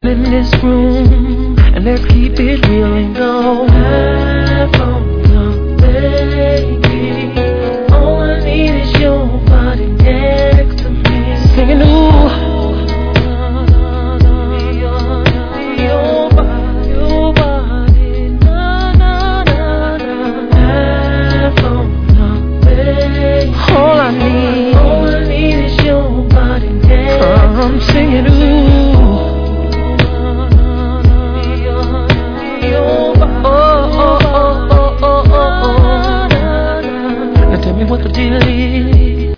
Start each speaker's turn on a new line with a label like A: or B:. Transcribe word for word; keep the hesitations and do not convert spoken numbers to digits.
A: In this room, and let's keep it real and go.